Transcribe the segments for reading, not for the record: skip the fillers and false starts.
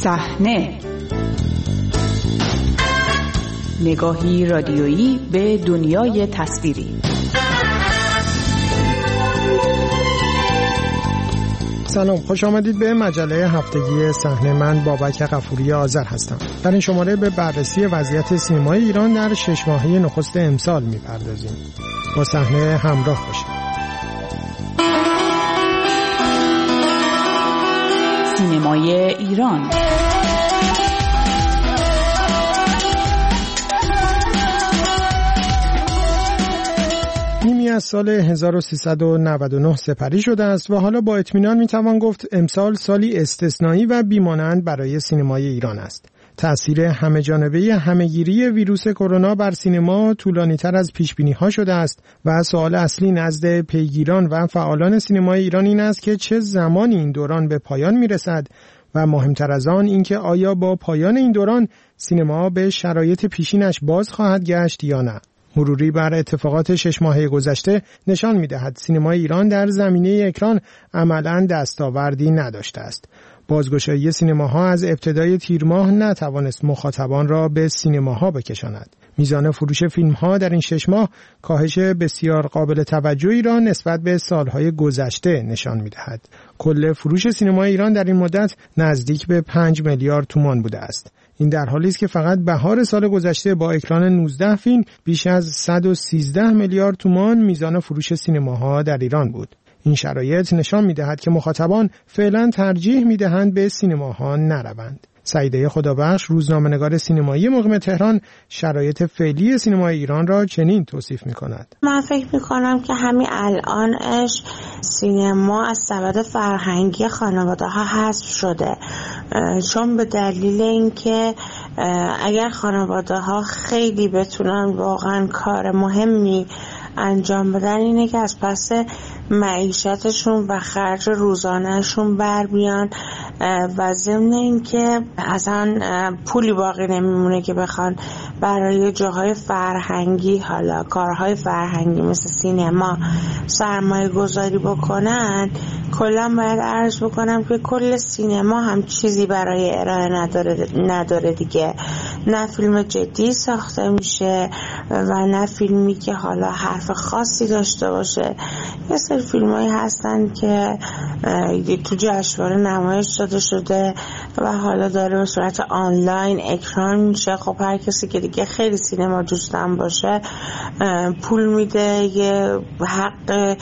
صحنه، نگاهی رادیویی به دنیای تصویری. سلام، خوش آمدید به مجله هفتگی صحنه. من بابک غفوری آذر هستم. در این شماره به بررسی وضعیت سینمای ایران در 6 ماهه نخست امسال می‌پردازیم. با صحنه همراه باشید. سینمای ایران. نیمی از سال 1399 سپری شده است و حالا با اطمینان میتوان گفت امسال سالی استثنایی و بی‌مانند برای سینمای ایران است. تأثیر همه‌جانبه همه‌گیری ویروس کرونا بر سینما طولانی‌تر از پیش‌بینی‌ها شده است و سوال اصلی نزد پیگیران و فعالان سینمای ایران این است که چه زمانی این دوران به پایان میرسد و مهمتر از آن اینکه آیا با پایان این دوران سینما به شرایط پیشینش باز خواهد گشت یا نه. مروری بر اتفاقات 6 ماهه گذشته نشان می‌دهد سینمای ایران در زمینه اکران عملاً دستاوردی نداشته است. بازگشایی سینماها از ابتدای تیر ماه نتوانست مخاطبان را به سینماها بکشاند. میزان فروش فیلم‌ها در این 6 ماه کاهش بسیار قابل توجهی را نسبت به سالهای گذشته نشان می‌دهد. کل فروش سینمای ایران در این مدت نزدیک به 5 میلیارد تومان بوده است. این در حالی است که فقط بهار سال گذشته با اکران 19 فیلم بیش از 113 میلیارد تومان میزان فروش سینماها در ایران بود. این شرایط نشان می‌دهد که مخاطبان فعلا ترجیح می‌دهند به سینماها نروند. سعیده خدابخش، روزنامه‌نگار سینمایی مقیم تهران، شرایط فعلی سینمای ایران را چنین توصیف می‌کند. من فکر می‌کنم که همین الانش سینما از سبد فرهنگی خانواده‌ها حذف شده، چون به دلیل اینکه اگر خانواده‌ها خیلی بتونن واقعا کار مهمی انجام بدن اینه که از پس معیشتشون و خرج روزانهشون بر بیان و ضمن این که اصلا پولی باقی نمیمونه که بخوان برای جاهای فرهنگی، حالا کارهای فرهنگی مثل سینما سرمایه گذاری بکنن. کلا باید عرض بکنم که کل سینما هم چیزی برای ارائه نداره دیگه. نه فیلم جدی ساخته میشه و نه فیلمی که حالا حرف خاصی داشته باشه. یه سری فیلمایی هستن که تو جشنواره نمایش داده شده و حالا داره به صورت آنلاین اکران میشه. خب هر کسی که دیگه خیلی سینما دوستان باشه پول میده، یه حق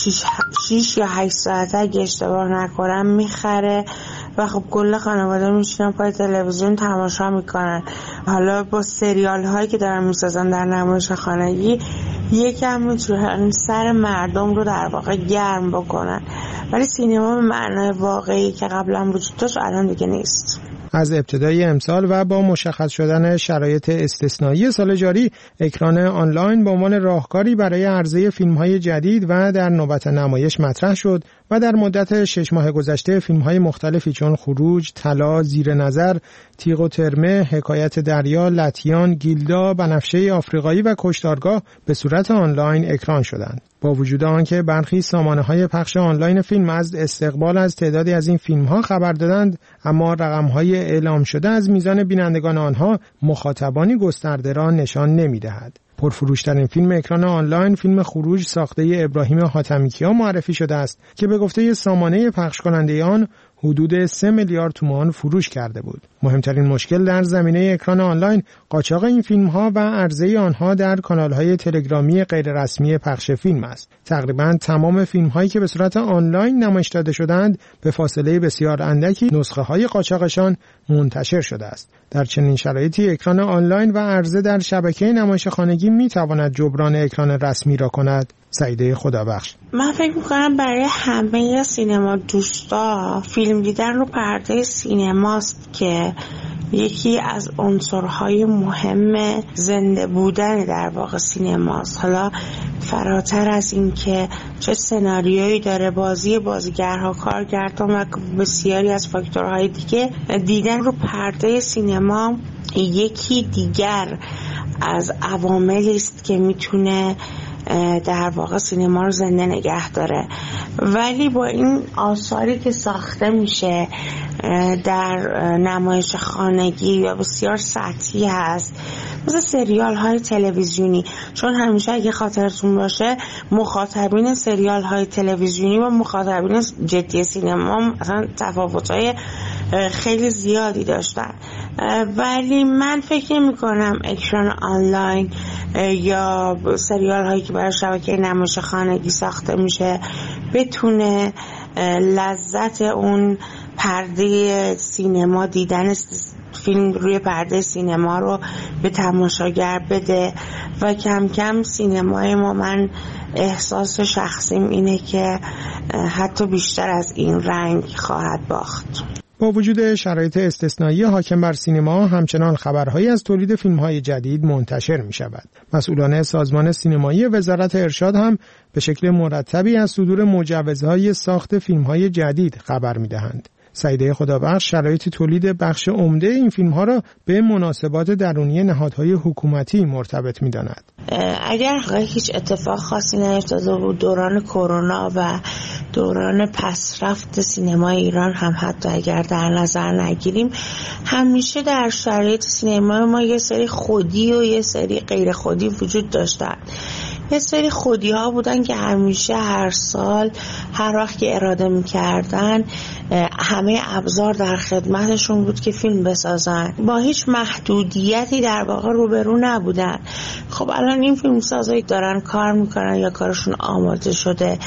6 یا 8 ساعته اگه اشتباه نکنم میخره و خب کل خانواده میشینن پای تلویزیون تماشا میکنن. حالا با سریال هایی که دارن میسازن در نمایش خانگی یکم میتونن سر مردم رو در واقع گرم بکنن، ولی سینما به معنای واقعی که قبلا وجود داشت الان دیگه نیست. از ابتدای امسال و با مشخص شدن شرایط استثنایی سال جاری، اکران آنلاین به عنوان راهکاری برای عرضه فیلم‌های جدید و در نوبت نمایش مطرح شد و در مدت 6 ماه گذشته فیلم‌های مختلفی چون خروج، طلا، زیر نظر، تیغ و ترمه، حکایت دریا، لطیان، گیلدا، بنفشه آفریقایی و کشتارگاه به صورت آنلاین اکران شدند. با وجود آنکه برخی سامانه‌های پخش آنلاین فیلم از استقبال از تعدادی از این فیلم‌ها خبر دادند، اما رقم‌های اعلام شده از میزان بینندگان آنها مخاطبانی گسترده را نشان نمی‌دهد. پرفروش‌ترین فیلم اکران آنلاین فیلم خروج ساخته ابراهیم حاتمیکیا معرفی شده است که به گفته سامانه پخش کننده آن حدود 3 میلیارد تومان فروش کرده بود. مهمترین مشکل در زمینه اکران آنلاین قاچاق این فیلم‌ها و عرضه آنها در کانال‌های تلگرامی غیررسمی پخش فیلم است. تقریباً تمام فیلم‌هایی که به صورت آنلاین نمایش داده شدند به فاصله بسیار اندکی نسخه‌های قاچاقشان منتشر شده است. در چنین شرایطی اکران آنلاین و عرضه در شبکه نمایش خانگی می‌تواند جبران اکران رسمی را کند. سعیده خدابخش: من فکر میکنم برای همه سینما دوستا فیلم دیدن رو پرده سینماست که یکی از عنصرهای مهم زنده بودن در واقع سینماست. حالا فراتر از این که چه سناریویی داره، بازیگرها، کارگردان و بسیاری از فاکتورهای دیگه، دیدن رو پرده سینما یکی دیگر از عواملی است که میتونه در واقع سینما رو زنده نگه داره. ولی با این آثاری که ساخته میشه در نمایش خانگی یا بسیار سطحی هست، مثل سریال های تلویزیونی، چون همیشه اگه خاطرتون باشه مخاطبین سریال های تلویزیونی و مخاطبین جدی سینما اصلا تفاوت‌های خیلی زیادی داشتن. ولی من فکر نمی‌کنم اکران آنلاین یا سریال هایی که برای شبکه نمایش خانگی ساخته میشه بتونه لذت اون پرده سینما، دیدن فیلم روی پرده سینما رو به تماشاگر بده. و کم کم سینمای ما، من احساس شخصیم اینه که حتی بیشتر از این رنگ خواهد باخت. با وجود شرایط استثنایی حاکم بر سینما، همچنان خبرهایی از تولید فیلم‌های جدید منتشر می‌شود. مسئولان سازمان سینمایی وزارت ارشاد هم به شکل مرتبی از صدور مجوزهای ساخت فیلم‌های جدید خبر می‌دهند. سعیده خدابخش شرایط تولید بخش عمده این فیلم‌ها را به مناسبات درونی نهادهای حکومتی مرتبط می‌داند. اگر هیچ اتفاق خاصی نیفتاده بود دوران کرونا و دوران پسرفت سینمای ایران هم حتی اگر در نظر نگیریم، همیشه در شرایط سینمای ما یه سری خودی و یه سری غیر خودی وجود داشتن. یه سری خودی ها بودن که همیشه هر سال هر وقت که اراده می‌کردن همه ابزار در خدمتشون بود که فیلم بسازن، با هیچ محدودیتی در واقع روبرو نبودن. خب الان این فیلمسازایی دارن کار میکنن یا کارشون آماده شده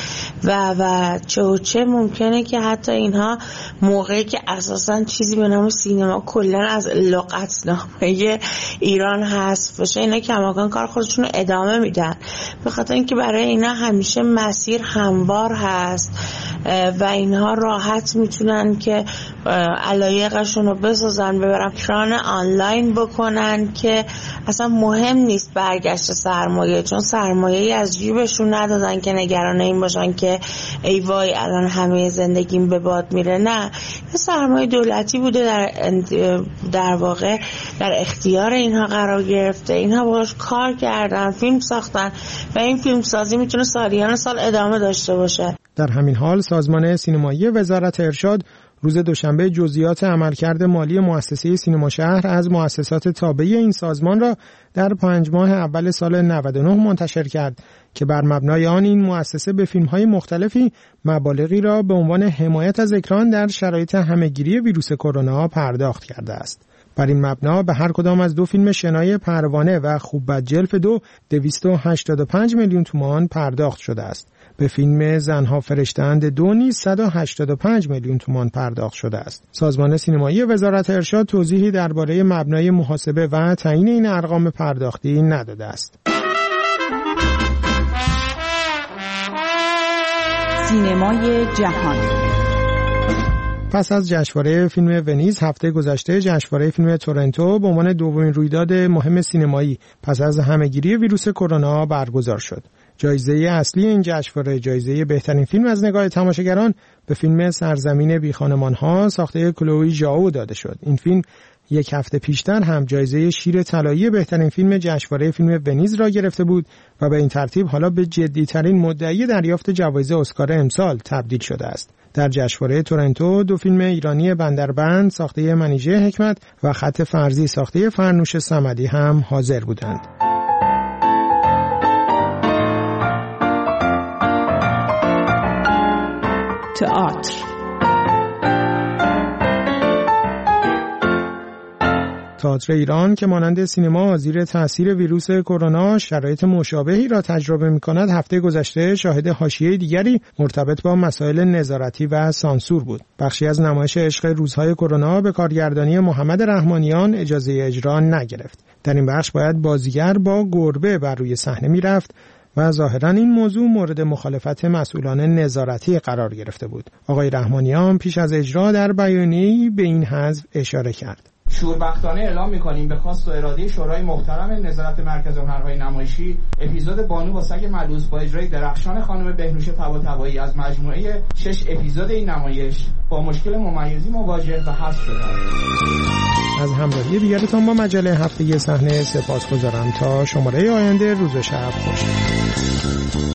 و چه ممکنه که حتی اینها موقعی که اساساً چیزی به نام سینما کلا از لغتنامه ایران حذف بشه، اینا کماکان کار خودشون رو ادامه میدن، به خاطر اینکه برای اینا همیشه مسیر هموار هست و اینها راحت میتونن که علایقشون رو بسازن، ببرن اکران آنلاین بکنن که اصلا مهم نیست برگشت سرمایه، چون سرمایه‌ای از جیبشون ندادن که نگران این باشن که ای وای الان همه زندگیم به باد میره. نه، یه سرمایه دولتی بوده در واقع در اختیار اینها قرار گرفته، اینها باهاش کار کردن، فیلم ساختن و این فیلم سازی میتونه سالیان سال ادامه داشته باشه. در همین حال سازمان سینمایی وزارت ارشاد روز دوشنبه جزئیات عملکرد مالی مؤسسه سینما شهر از مؤسسات تابع این سازمان را در 5 ماه اول سال 99 منتشر کرد که بر مبنای آن این مؤسسه به فیلم‌های مختلفی مبالغی را به عنوان حمایت از اکران در شرایط همه‌گیری ویروس کرونا پرداخت کرده است. بر این مبنا به هر کدام از 2 فیلم شنای پروانه و خوب بد جلف 2 285 میلیون تومان پرداخت شده است. به فیلم زنها فرشته‌اند 2 نیز 185 میلیون تومان پرداخت شده است. سازمان سینمایی وزارت ارشاد توضیحی درباره مبنای محاسبه و تعیین این ارقام پرداختی نداده است. سینمای جهان. پس از جشنواره فیلم ونیز هفته گذشته، جشنواره فیلم تورنتو به عنوان دومین رویداد مهم سینمایی پس از همه‌گیری ویروس کرونا برگزار شد. جایزه اصلی این جشنواره، جایزه بهترین فیلم از نگاه تماشاگران، به فیلم سرزمین بیخانمان‌ها ساخته کلوئی ژائو داده شد. این فیلم یک هفته پیشتر هم جایزه شیر طلایی بهترین فیلم جشنواره فیلم ونیز را گرفته بود و به این ترتیب حالا به جدی‌ترین مدعی دریافت جوایز اسکار امسال تبدیل شده است. در جشنواره تورنتو 2 فیلم ایرانی بندربند ساخته منیژه حکمت و خط فرضی ساخته فرنوش صمدی هم حاضر بودند. تئاتر. تئاتر ایران که مانند سینما زیر تاثیر ویروس کرونا شرایط مشابهی را تجربه می‌کند، هفته گذشته شاهد حاشیه دیگری مرتبط با مسائل نظارتی و سانسور بود. بخشی از نمایش عشق روزهای کرونا به کارگردانی محمد رحمانیان اجازه اجرا نگرفت. در این بخش باید بازیگر با گربه بر روی صحنه می‌رفت و ظاهراً این موضوع مورد مخالفت مسئولان نظارتی قرار گرفته بود. آقای رحمانیان پیش از اجرا در بیانیه‌ای به این حذف اشاره کرد. شوربختانه اعلام می‌کنیم به خواست و اراده شورای محترم نظارت مرکز هنرهای نمایشی اپیزود بانو با سگ ملوس با اجرای درخشان خانم بهنوش طباطبایی از مجموعه 6 اپیزود این نمایش با مشکل ممیزی مواجه و حذف شده است. از همراهی دیگرتان با مجله هفتگی صحنه سپاسگزارم. تا شماره آینده، روز و شب خوش.